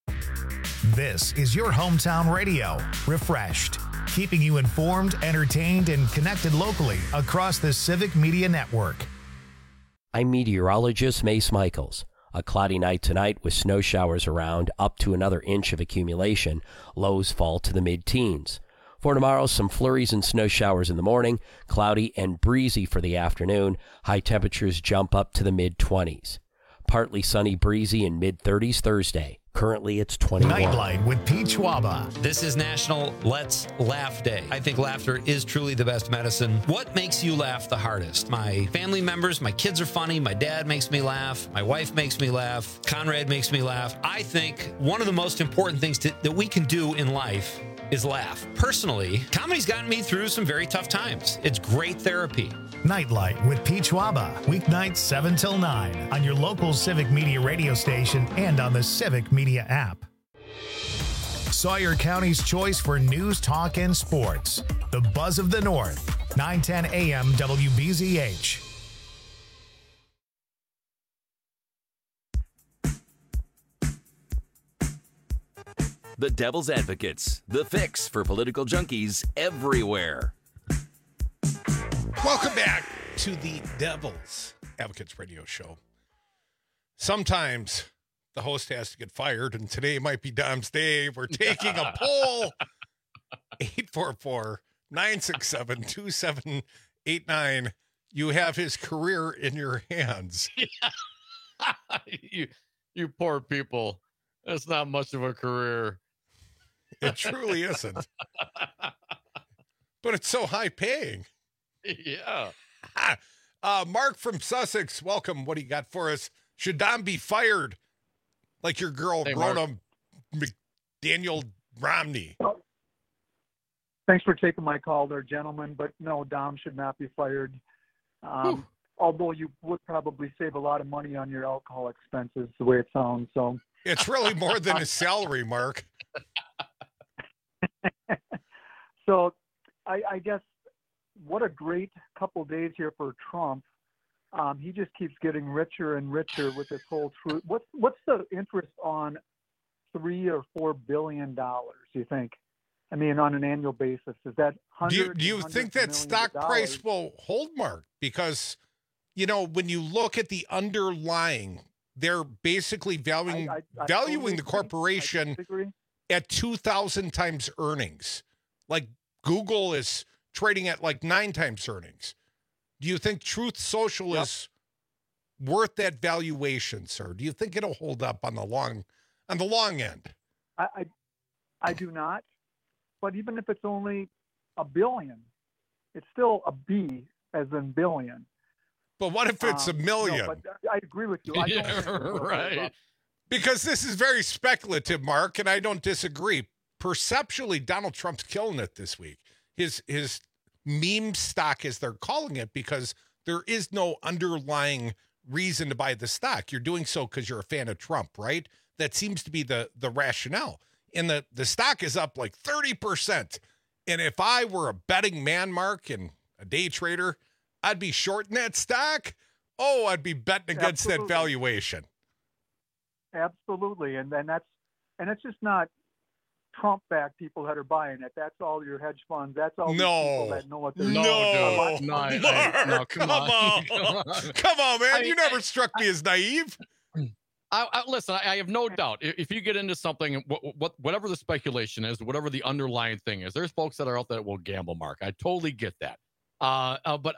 This is your hometown radio, refreshed, keeping you informed, entertained, and connected locally across the Civic Media Network. I'm meteorologist Mace Michaels. A cloudy night tonight with snow showers around, up to another inch of accumulation. Lows fall to the mid-teens. For tomorrow, some flurries and snow showers in the morning, cloudy and breezy for the afternoon. High temperatures jump up to the mid-20s. Partly sunny, breezy, and mid-30s Thursday. Currently, it's 21. Nightlight with Pete Schwaba. This is National Let's Laugh Day. I think laughter is truly the best medicine. What makes you laugh the hardest? My family members, my kids are funny, my dad makes me laugh, my wife makes me laugh, Conrad makes me laugh. I think one of the most important things that we can do in life is laugh. Personally, comedy's gotten me through some very tough times. It's great therapy. Nightlight with Pete Schwaba, weeknights 7 till 9 on your local Civic Media radio station and on the Civic Media app. Sawyer County's choice for news, talk, and sports. The Buzz of the North, 910 AM WBZH. The Devil's Advocates, the fix for political junkies everywhere. Welcome back to the Devil's Advocates radio show. Sometimes the host has to get fired, and today might be Dom's day. We're taking a poll. 967-2789. You have his career in your hands. You poor people. That's not much of a career. It truly isn't. But it's so high paying. Yeah. Mark from Sussex, welcome. What do you got for us? Should Dom be fired? Like your girl, Hey, Rhoda McDaniel Romney. Thanks for taking my call there, gentlemen. But no, Dom should not be fired. Although you would probably save a lot of money on your alcohol expenses, the way it sounds. So it's really more than his salary, Mark. So I guess what a great couple days here for Trump. He just keeps getting richer and richer with this whole truth. What's the interest on $3 or $4 billion, you think? I mean, on an annual basis, is that Do you think that stock price will hold, Mark? Because, you know, when you look at the underlying, they're basically valuing the corporation at 2,000 times earnings. Like Google is trading at like 9 times earnings. Do you think Truth Social is worth that valuation, sir? Do you think it'll hold up on the long end? I do not. But even if it's only $1 billion, it's still a B as in billion. But what if it's $1 million? No, but I agree with you. I don't right. Because this is very speculative, Mark, and I don't disagree. Perceptually, Donald Trump's killing it this week. His meme stock, as they're calling it, because there is no underlying reason to buy the stock. You're doing so because you're a fan of Trump, right? That seems to be the rationale. And the stock is up like 30%. And if I were a betting man, Mark, and a day trader, I'd be shorting that stock. Oh, I'd be betting against that valuation. Absolutely. And it's just not Trump-backed people that are buying it. That's all your hedge funds. That's all these people that know what they're doing. No, come on. Come on, man. You never struck me as naive. Listen, I have no doubt. If you get into something, whatever the speculation is, whatever the underlying thing is, there's folks that are out there that will gamble, Mark. I totally get that. But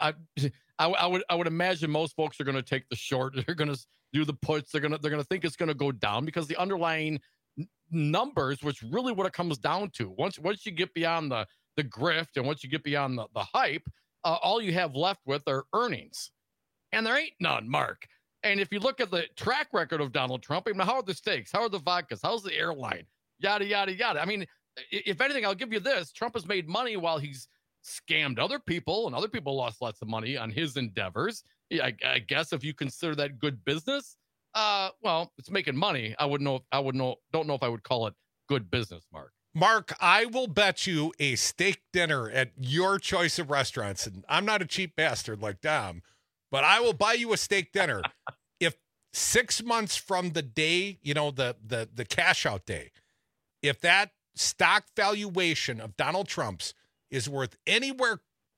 I would imagine most folks are going to take the short. They're going to do the puts. They're going to think it's going to go down because the underlying numbers, which really what it comes down to, once you get beyond the grift and once you get beyond the hype, all you have left with are earnings, and there ain't none, Mark. And if you look at the track record of Donald Trump, I mean, how are the steaks? How are the vodkas? How's the airline? Yada, yada, yada. I mean, if anything, I'll give you this. Trump has made money while he's scammed other people, and other people lost lots of money on his endeavors. I guess if you consider that good business, well, it's making money. Don't know if I would call it good business, Mark. Mark, I will bet you a steak dinner at your choice of restaurants, and I'm not a cheap bastard like Dom, but I will buy you a steak dinner if 6 months from the day, you know, the cash out day, if that stock valuation of Donald Trump's is worth anywhere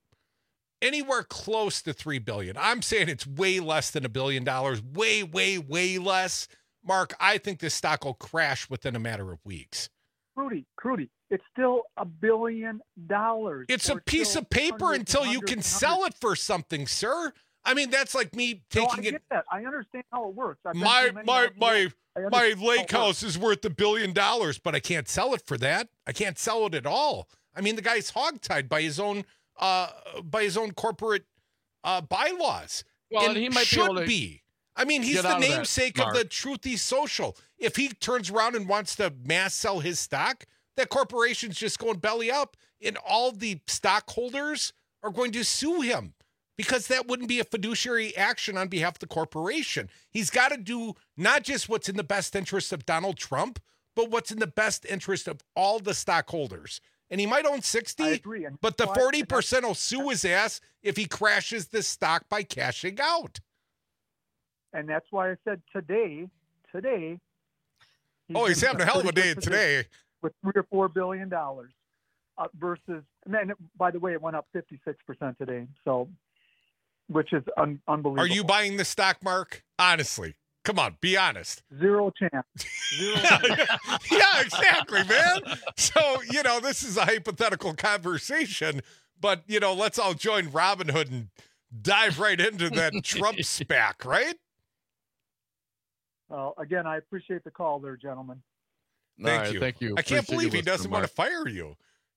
close to $3 billion. I'm saying it's way less than $1 billion, way, way, way less. Mark, I think this stock will crash within a matter of weeks. Rudy, it's still $1 billion. It's a piece of paper until you can sell it for something, sir. I mean, that's like me taking I get that. I understand how it works. My lake house is worth $1 billion, but I can't sell it for that. I can't sell it at all. I mean, the guy's hogtied by his own corporate bylaws. Well, and he might be. I mean, he's the namesake of the Truthy Social. If he turns around and wants to mass sell his stock, that corporation's just going belly up, and all the stockholders are going to sue him because that wouldn't be a fiduciary action on behalf of the corporation. He's got to do not just what's in the best interest of Donald Trump, but what's in the best interest of all the stockholders. And he might own 60, but the 40% will sue his ass if he crashes this stock by cashing out. And that's why I said today. He's having a hell of a day today. With $3 or $4 billion versus, and then, by the way, it went up 56% today. So, which is unbelievable. Are you buying the stock, Mark? Honestly. Come on, be honest. Zero chance. Yeah, exactly, man. So, this is a hypothetical conversation, but, let's all join Robin Hood and dive right into that Trump SPAC, right? Well, again, I appreciate the call there, gentlemen. Thank you. Thank you. I can't Appreciate believe you he doesn't listening, want to fire you.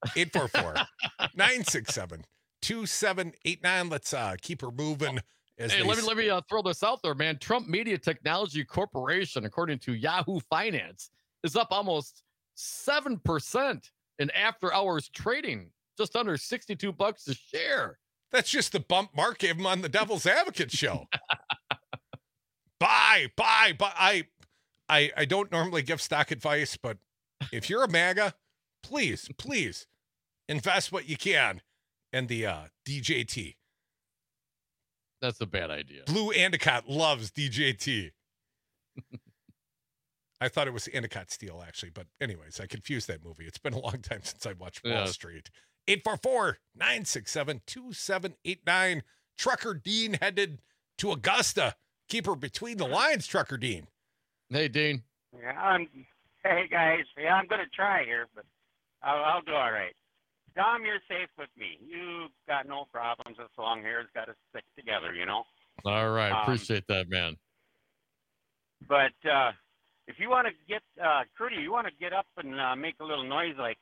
844-967-2789. Let's keep her moving. Hey, let me throw this out there, man. Trump Media Technology Corporation, according to Yahoo Finance, is up almost 7% in after-hours trading, just under $62 a share. That's just the bump Mark gave him on the Devil's Advocate show. Buy. I don't normally give stock advice, but if you're a MAGA, please invest what you can in the DJT. That's a bad idea. Blue Endicott loves DJT. I thought it was Endicott Steel, actually. But anyways, I confused that movie. It's been a long time since I watched Wall Street. 844-967-2789. Trucker Dean headed to Augusta. Keep her between the lines, Trucker Dean. Hey, Dean. Yeah, hey, guys. Yeah, I'm going to try here, but I'll do all right. Dom, you're safe with me. You've got no problems. This long hair's got to stick together, All right. Appreciate that, man. But if you want to get, Crudy, you want to get up and make a little noise like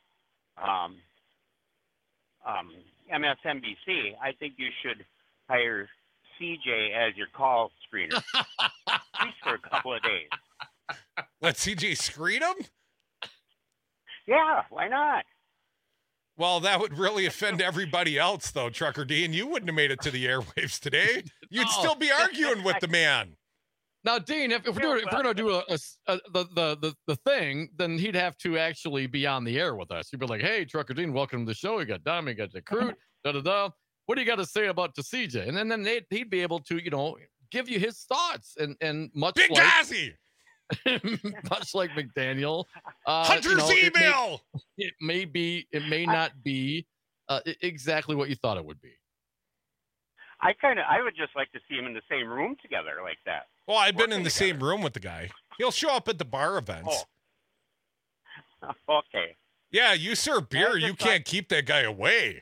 MSNBC, I think you should hire CJ as your call screener. At least for a couple of days. Let CJ screen him? Yeah, why not? Well, that would really offend everybody else, though, Trucker Dean. You wouldn't have made it to the airwaves today. You'd still be arguing with the man. Now, Dean, if we're going to do the thing, then he'd have to actually be on the air with us. He'd be like, "Hey, Trucker Dean, welcome to the show. You got Dom, you got the crew, da. What do you got to say about the CJ?" And then he'd be able to, give you his thoughts and much Big Gazzy! Much like McDaniel, Hunter's email. It may not be exactly what you thought it would be. I would just like to see him in the same room together like that. Well, I've been in the same room with the guy. He'll show up at the bar events. Oh. Okay. Yeah, you serve beer. You can't keep that guy away.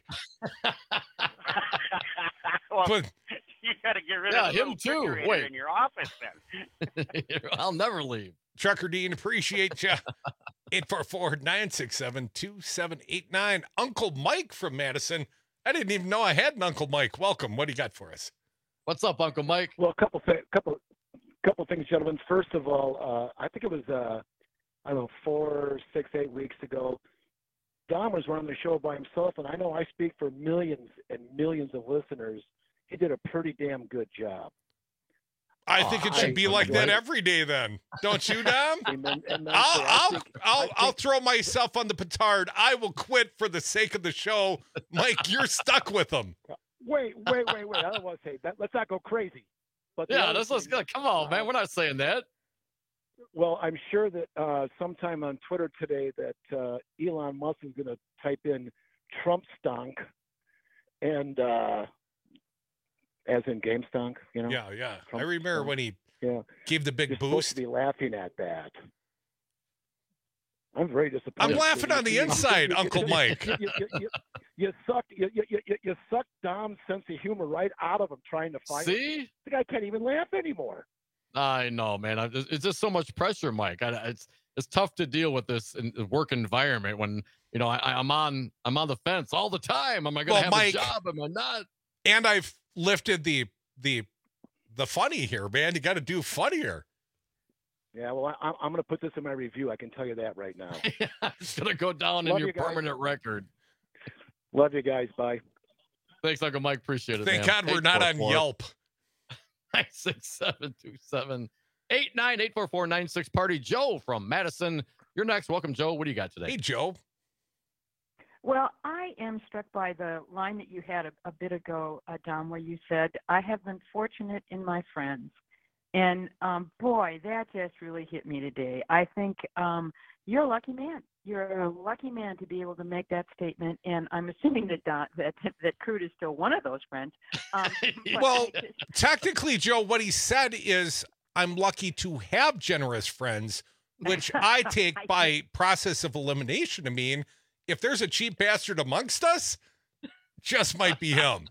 Well, you got to get rid of him too. Wait, in your office then. I'll never leave. Trucker Dean, appreciate you. 844-967-2789. Uncle Mike from Madison. I didn't even know I had an Uncle Mike. Welcome. What do you got for us? What's up, Uncle Mike? Well, a couple things, gentlemen. First of all, I think it was 4, 6, 8 weeks ago. Dom was running the show by himself, and I know I speak for millions and millions of listeners. He did a pretty damn good job. I think it should be like that every day then. Don't you, Dom? I'll throw myself on the petard. I will quit for the sake of the show. Mike, you're stuck with them. Wait. I don't want to say that. Let's not go crazy. But let's go. Come on, man. We're not saying that. Well, I'm sure that sometime on Twitter today that Elon Musk is going to type in Trump stonk and as in game stonk, Yeah. Trump I remember stonk. when he gave the big You're boost. supposed to be laughing at that. I'm very disappointed. I'm laughing on the inside, Uncle Mike. You sucked Dom's sense of humor right out of him trying to find it. See? The guy can't even laugh anymore. I know, man. It's just so much pressure, Mike. It's tough to deal with this work environment when I'm on the fence all the time. Am I going to have a job? Am I not? And I've lifted the funny here, man. You got to do funnier. Yeah, well, I'm going to put this in my review. I can tell you that right now. It's going to go down in your permanent record. Love you guys. Bye. Thanks, Uncle Mike. Appreciate it. Thank God we're not on Yelp. 967-2789-844-96 Party. Joe from Madison. You're next. Welcome, Joe. What do you got today? Hey, Joe. Well, I am struck by the line that you had a bit ago, Dom, where you said, I have been fortunate in my friends. And, boy, that just really hit me today. I think you're a lucky man. You're a lucky man to be able to make that statement. And I'm assuming that Crude is still one of those friends. Well, technically, Joe, what he said is I'm lucky to have generous friends, which I take by process of elimination to mean if there's a cheap bastard amongst us, just might be him.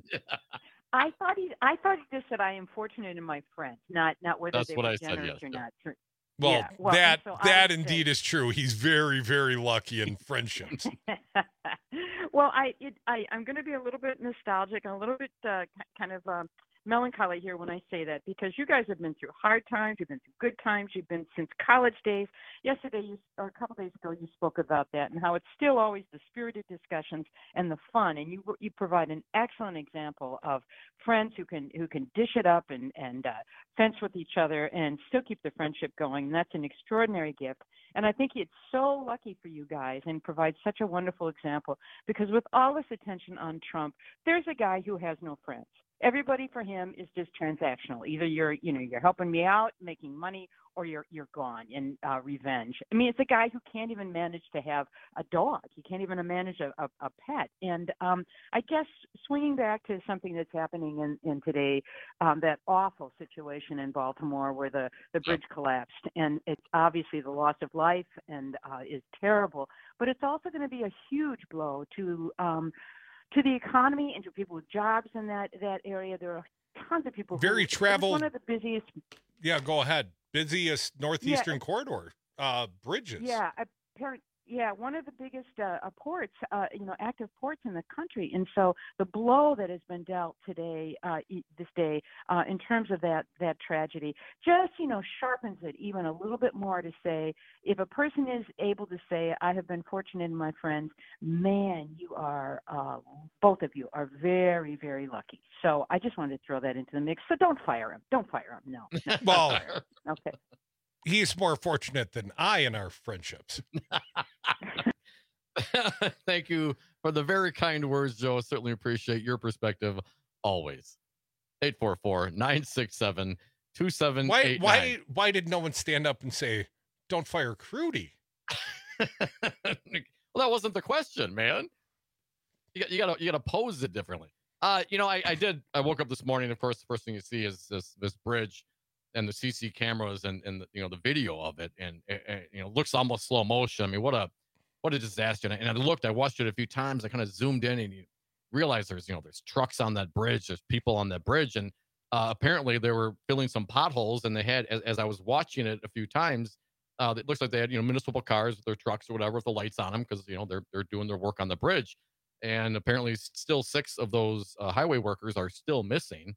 I thought he just said I am fortunate in my friends, not whether they were generous or not. Well, Yeah, well, that and so I that would indeed say- is true. He's very, very lucky in friendships. Well, I'm going to be a little bit nostalgic and a little bit kind of melancholy here when I say that, because you guys have been through hard times, you've been through good times, you've been since college days. Yesterday, or a couple days ago, you spoke about that and how it's still always the spirited discussions and the fun. And you provide an excellent example of friends who can dish it up and fence with each other and still keep the friendship going. And that's an extraordinary gift. And I think it's so lucky for you guys and provides such a wonderful example, because with all this attention on Trump, there's a guy who has no friends. Everybody for him is just transactional. Either you're helping me out, making money, or you're gone in revenge. I mean, it's a guy who can't even manage to have a dog. He can't even manage a pet. And I guess swinging back to something that's happening in today, that awful situation in Baltimore where the bridge collapsed, and it's obviously the loss of life and is terrible. But it's also going to be a huge blow to the economy and to people with jobs in that area. There are tons of people. Very traveled. One of the busiest. Yeah, go ahead. Busiest northeastern corridor bridges. Yeah, one of the biggest ports, active ports in the country. And so the blow that has been dealt today, this day, in terms of that tragedy, just, sharpens it even a little bit more to say, if a person is able to say, I have been fortunate in my friends, man, you are, both of you are very, very lucky. So I just wanted to throw that into the mix. So don't fire him. Don't fire him. No. Well, okay. He's more fortunate than I in our friendships. Thank you for the very kind words, Joe. Certainly appreciate your perspective always. 844-967-2789. Why did no one stand up and say, don't fire Crudy? Well, that wasn't the question, man. You gotta pose it differently. I woke up this morning, of course, the first thing you see is this bridge and the CC cameras and the video of it, and looks almost slow motion. I mean, what a disaster. And I watched it a few times. I kind of zoomed in, and you realize there's trucks on that bridge, there's people on that bridge, and apparently they were filling some potholes, and they had, as I was watching it a few times, it looks like they had municipal cars with their trucks or whatever with the lights on them, because they're doing their work on the bridge. And apparently still 6 of those highway workers are still missing.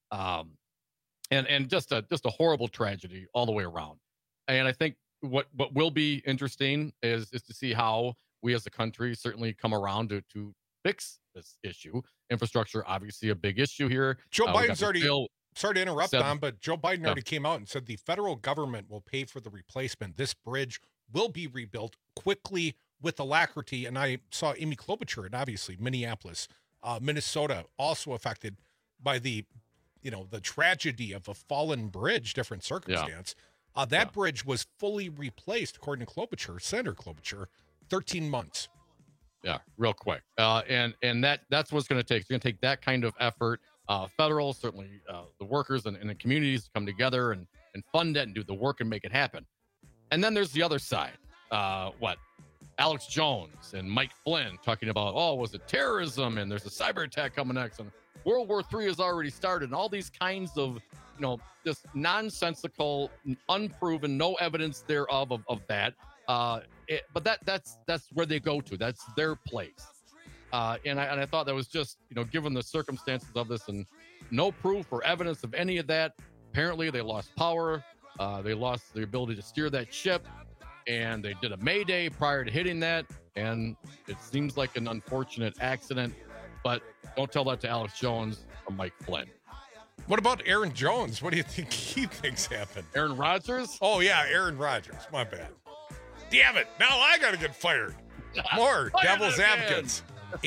And just a horrible tragedy all the way around. And I think what will be interesting is to see how we as a country certainly come around to fix this issue. Infrastructure, obviously a big issue here. Joe Biden's already, sorry to interrupt, Don, but Joe Biden Yeah. already came out and said the federal government will pay for the replacement. This bridge will be rebuilt quickly with alacrity. And I saw Amy Klobuchar, and obviously Minneapolis, Minnesota, also affected by the tragedy of a fallen bridge, different circumstance. That bridge was fully replaced, according to Klobuchar, Senator Klobuchar, 13 months. Yeah, real quick. And that's what's going to take. It's going to take that kind of effort. Federal, certainly the workers and the communities to come together and fund it and do the work and make it happen. And then there's the other side. Alex Jones and Mike Flynn talking about, was it terrorism? And there's a cyber attack coming next. And World War III has already started. And all these kinds of, just nonsensical, unproven, no evidence thereof of that. But that's where they go to. That's their place. And I thought that was just, given the circumstances of this and no proof or evidence of any of that. Apparently they lost power. They lost the ability to steer that ship. And they did a mayday prior to hitting that. And it seems like an unfortunate accident. But don't tell that to Alex Jones or Mike Flynn. What about Aaron Jones? What do you think he thinks happened? Aaron Rodgers? Oh, yeah, Aaron Rodgers. My bad. Damn it. Now I got to get fired. More Devil's Advocates.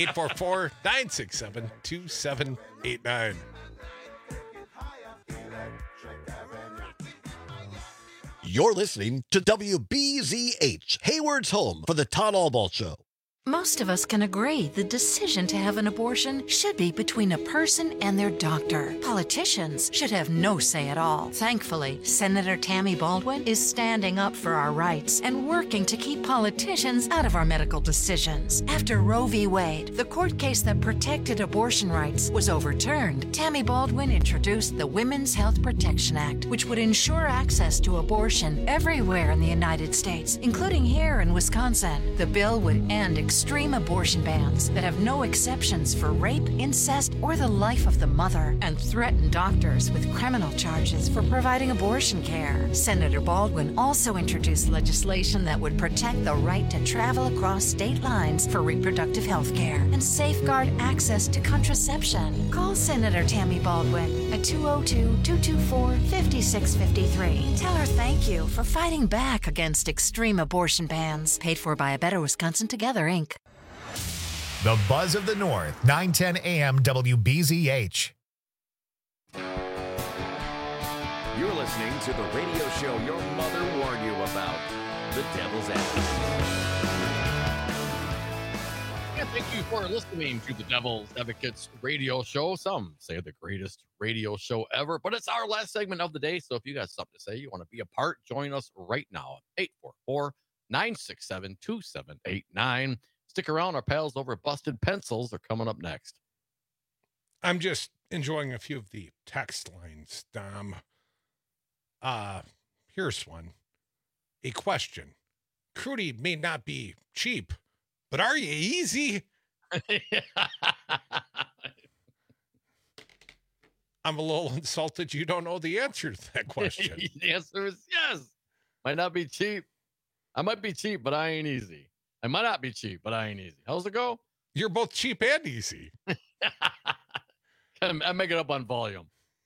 844-967-2789. You're listening to WBZH, Hayward's home for the Todd Albaugh Show. Most of us can agree the decision to have an abortion should be between a person and their doctor. Politicians should have no say at all. Thankfully, Senator Tammy Baldwin is standing up for our rights and working to keep politicians out of our medical decisions. After Roe v. Wade, the court case that protected abortion rights, was overturned, Tammy Baldwin introduced the Women's Health Protection Act, which would ensure access to abortion everywhere in the United States, including here in Wisconsin. The bill would end extreme abortion bans that have no exceptions for rape, incest, or the life of the mother, and threaten doctors with criminal charges for providing abortion care. Senator Baldwin also introduced legislation that would protect the right to travel across state lines for reproductive health care and safeguard access to contraception. Call Senator Tammy Baldwin at 202-224-5653. Tell her thank you for fighting back against extreme abortion bans. Paid for by A Better Wisconsin Together, Inc. The Buzz of the North, 910 AM WBZH. You're listening to the radio show your mother warned you about, The Devil's Advocate. And thank you for listening to the Devil's Advocates radio show. Some say the greatest radio show ever, but it's our last segment of the day. So if you got something to say, you want to be a part, join us right now at 844-967-2789. Stick around. Our pals over at Busted Pencils are coming up next. I'm just enjoying a few of the text lines, Dom. Here's one. A question. Crudy may not be cheap, but are you easy? I'm a little insulted you don't know the answer to that question. The answer is yes. Might not be cheap. I might be cheap, but I ain't easy. I might not be cheap, but I ain't easy. How's it go? You're both cheap and easy. I make it up on volume.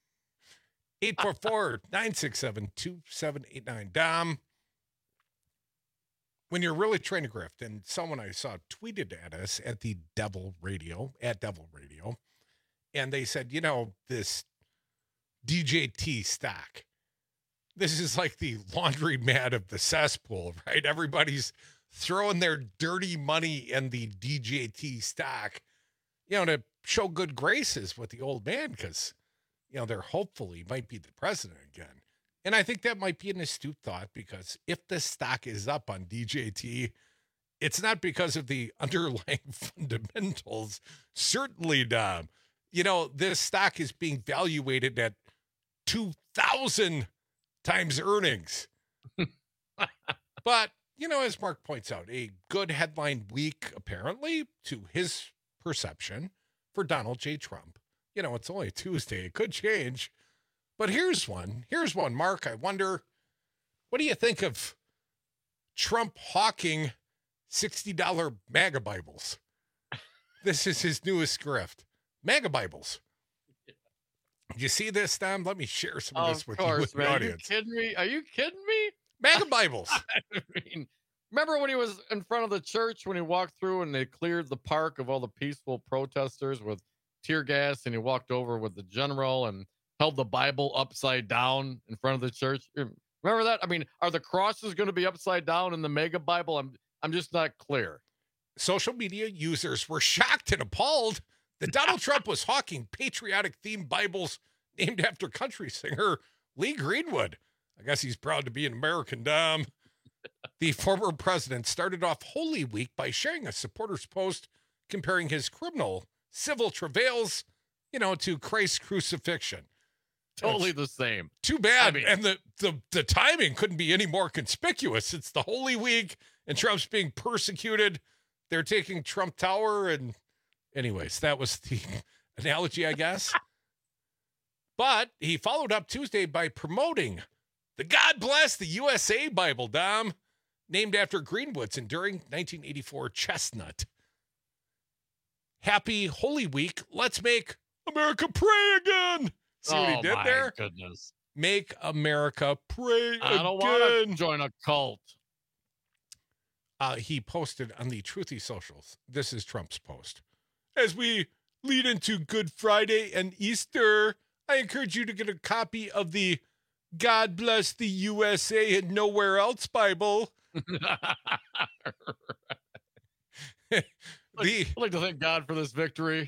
844-967-2789. Dom, when you're really trying to grift, and someone I saw tweeted at us at the Devil Radio, and they said, this DJT stock, this is like the laundromat of the cesspool, right? Everybody's throwing their dirty money in the DJT stock, to show good graces with the old man because, they're hopefully might be the president again. And I think that might be an astute thought because if the stock is up on DJT, it's not because of the underlying fundamentals. Certainly, Dom. This stock is being valuated at 2,000 times earnings. But, as Mark points out, a good headline week, apparently, to his perception, for Donald J. Trump. It's only Tuesday. It could change. But here's one. Mark, I wonder, what do you think of Trump hawking $60 MAGA Bibles? This is his newest grift. MAGA Bibles. Did you see this, Tom? Let me share some of this with you with the audience. Are you kidding me? MAGA Bibles. I mean, remember when he was in front of the church when he walked through and they cleared the park of all the peaceful protesters with tear gas, and he walked over with the general and held the Bible upside down in front of the church? Remember that? I mean, are the crosses going to be upside down in the MAGA Bible? I'm just not clear. Social media users were shocked and appalled that Donald Trump was hawking patriotic-themed Bibles named after country singer Lee Greenwood. I guess he's proud to be an American, Dom. The former president started off Holy Week by sharing a supporter's post comparing his criminal civil travails, to Christ's crucifixion. Totally the same. Too bad. And the timing couldn't be any more conspicuous. It's the Holy Week and Trump's being persecuted. They're taking Trump Tower. And anyways, that was the analogy, I guess. But he followed up Tuesday by promoting the God Bless the USA Bible, Dom, named after Greenwood's enduring 1984 chestnut. Happy Holy Week. Let's make America pray again. See what he did there? Oh, my goodness. Make America pray again. I don't want to join a cult. He posted on the Truthy socials. This is Trump's post. As we lead into Good Friday and Easter, I encourage you to get a copy of the God Bless the USA and Nowhere Else Bible. I'd like to thank God for this victory.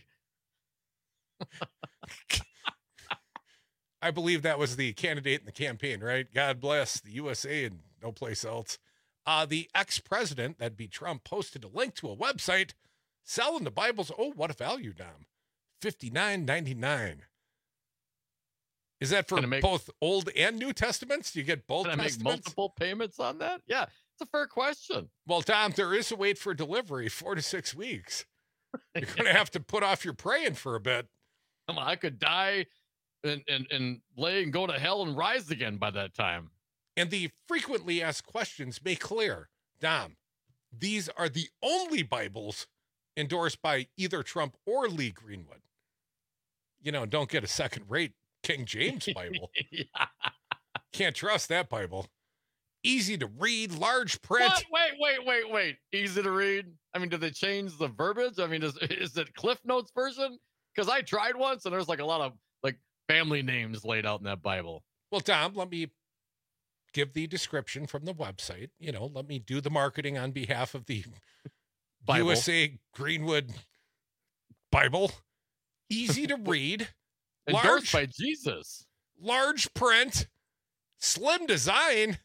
I believe that was the candidate in the campaign, right? God bless the USA and no place else. The ex-president, that'd be Trump, posted a link to a website selling the Bibles. Oh, what a value, Dom. $59.99. Is that for both Old and New Testaments? Do you get both Can I Testaments? make multiple payments on that? Yeah, it's a fair question. Well, Dom, there is a wait for delivery, 4 to 6 weeks. You're going to have to put off your praying for a bit. Come on, I could die and lay and go to hell and rise again by that time. And the frequently asked questions make clear, Dom, these are the only Bibles endorsed by either Trump or Lee Greenwood. You know, don't get a second-rate King James Bible. Yeah. Can't trust that Bible. Easy to read, large print. What? Wait. Easy to read? I mean, did they change the verbiage? I mean, is it Cliff Notes version? Because I tried once, and there's like a lot of like family names laid out in that Bible. Well, Dom, let me give the description from the website. You know, let me do the marketing on behalf of the Bible. USA Greenwood Bible. Easy to read. Endorsed by Jesus. Large print. Slim design.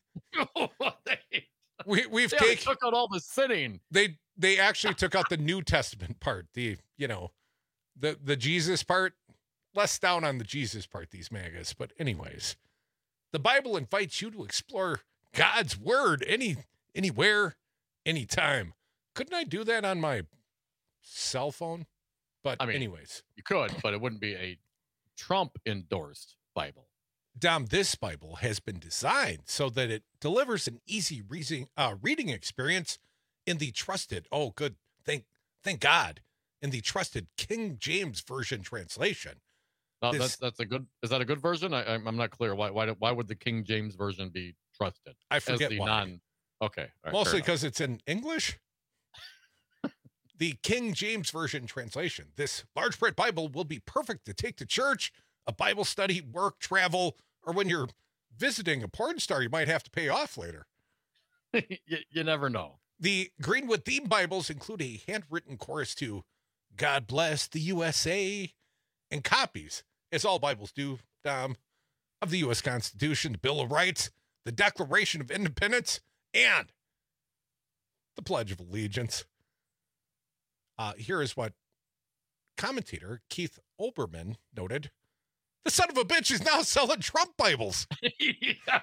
We've taken took out all the sinning. They actually took out the New Testament part. The Jesus part. Less down on the Jesus part, these magas. But anyways, the Bible invites you to explore God's word anywhere, anytime. Couldn't I do that on my cell phone? But I mean, anyways. You could, but it wouldn't be a Trump-endorsed Bible. Dom, this Bible has been designed so that it delivers an easy reading experience in the trusted, thank God, in the trusted King James Version translation. No, that's a good. Is that a good version? I'm not clear. Why would the King James Version be trusted? I forget why. Okay. Right, mostly because it's in English. The King James Version translation. This large print Bible will be perfect to take to church, a Bible study, work, travel, or when you're visiting a porn star you might have to pay off later. You never know. The Greenwood theme Bibles include a handwritten chorus to God Bless the USA and copies, as all Bibles do, Dom, of the U.S. Constitution, the Bill of Rights, the Declaration of Independence, and the Pledge of Allegiance. Here is what commentator Keith Olbermann noted. The son of a bitch is now selling Trump Bibles. Is that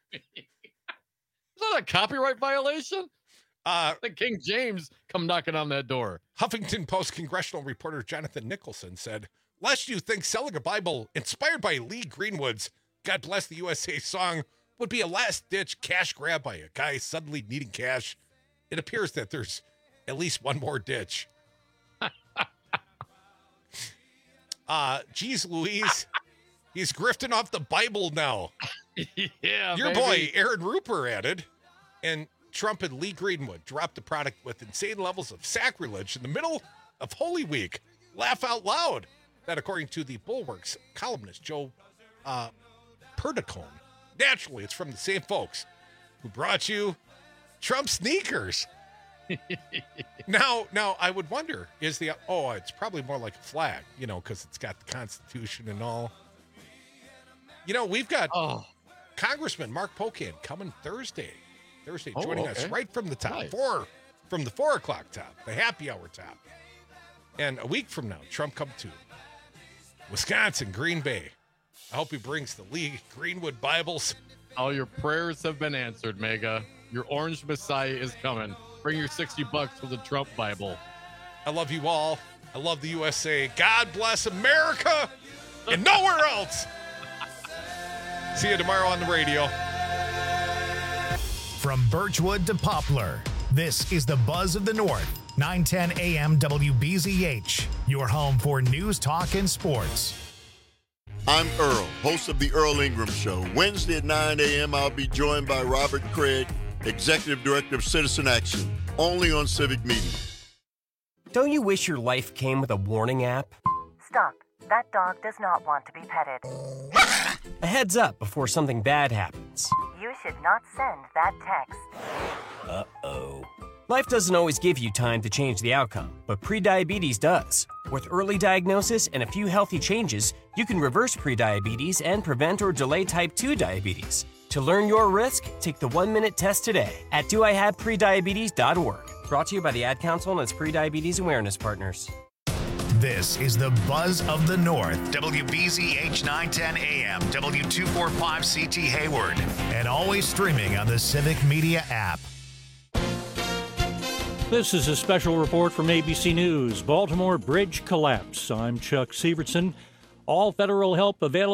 a copyright violation? I think King James come knocking on that door. Huffington Post congressional reporter Jonathan Nicholson said, lest you think selling a Bible inspired by Lee Greenwood's God Bless the USA song would be a last-ditch cash grab by a guy suddenly needing cash, it appears that there's at least one more ditch. Geez Louise, he's grifting off the Bible now. Yeah, your boy Aaron Rupert added, and Trump and Lee Greenwood dropped the product with insane levels of sacrilege in the middle of Holy Week. Laugh out loud. That, according to the Bulwark's columnist Joe Perdicone. Naturally, it's from the same folks who brought you Trump sneakers. Now, I would wonder, it's probably more like a flag, because it's got the Constitution and all. We've got Congressman Mark Pocan coming Thursday joining us right from the top, nice. From the 4 o'clock top, the happy hour top. And a week from now, Trump come to Wisconsin, Green Bay. I hope he brings the Lee Greenwood Bibles. All your prayers have been answered, Mega. Your orange Messiah is coming. Bring your $60 for the Trump Bible. I love you all. I love the USA. God bless America and nowhere else. See you tomorrow on the radio. From Birchwood to Poplar, this is the Buzz of the North. 910 AM WBZH, your home for news, talk, and sports. I'm Earl, host of The Earl Ingram Show. Wednesday at 9 a.m., I'll be joined by Robert Craig, Executive Director of Citizen Action, only on Civic Media. Don't you wish your life came with a warning app? Stop. That dog does not want to be petted. A heads up before something bad happens. You should not send that text. Uh-oh. Life doesn't always give you time to change the outcome, but prediabetes does. With early diagnosis and a few healthy changes, you can reverse prediabetes and prevent or delay type 2 diabetes. To learn your risk, take the 1-minute test today at doihaveprediabetes.org. Brought to you by the Ad Council and its Prediabetes Awareness Partners. This is the Buzz of the North, WBZH 910 AM, W245CT Hayward, and always streaming on the Civic Media app. This is a special report from ABC News. Baltimore bridge collapse. I'm Chuck Sievertson. All federal help available.